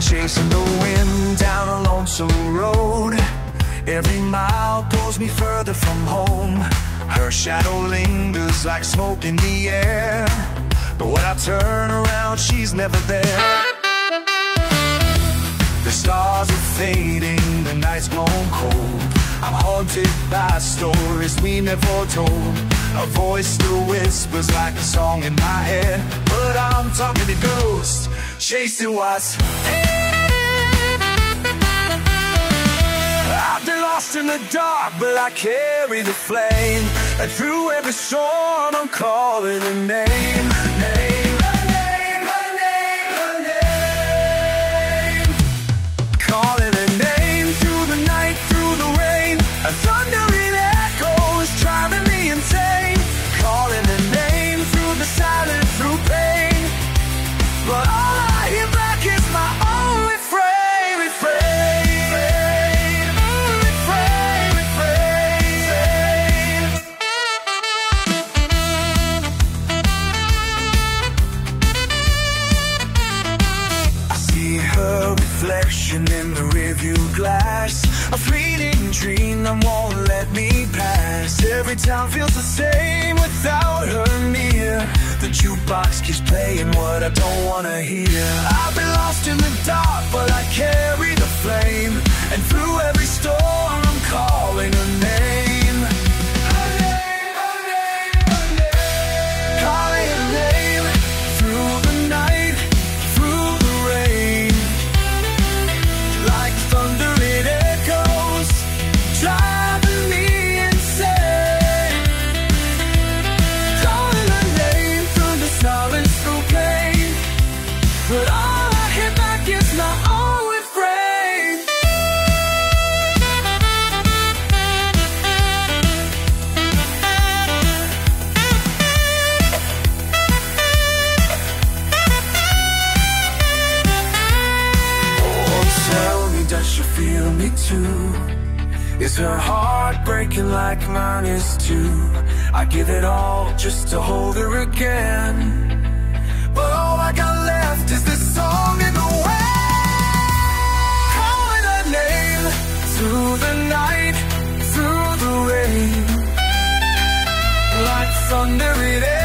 chasing the wind down a lonesome road. Every mile pulls me further from home. Her shadow lingers like smoke in the air, but when I turn around, she's never there. The stars are fading, the night's grown cold. I'm haunted by stories we never told. A voice still whispers like a song in my head, but I'm talking to ghosts, chasing what's. I've been lost in the dark, but I carry the flame. And through every storm, I'm calling a name. Calling a name through the night, through the rain. A thundering echo is driving me insane. Calling a name through the silence, through pain. But all I hear back is my own refrain, refrain. Reflection in the rearview glass, a fleeting dream that won't let me pass. Every town feels the same without her near. The jukebox keeps playing what I don't wanna hear. I've been lost in the dark, but I carry the flame. And through every storm, I'm calling her name. Her name, her name, her name. Calling her name through the night, through the rain. Like thunder it echoes, driving me insane. Calling her name through the silence, through pain. But all I hear back is my own refrain. Oh, tell me, does she feel me too? Is her heart breaking like mine is too? I give it all just to hold her again, but all I got left is this song in the wind. Calling her name through the night, through the rain. Like thunder it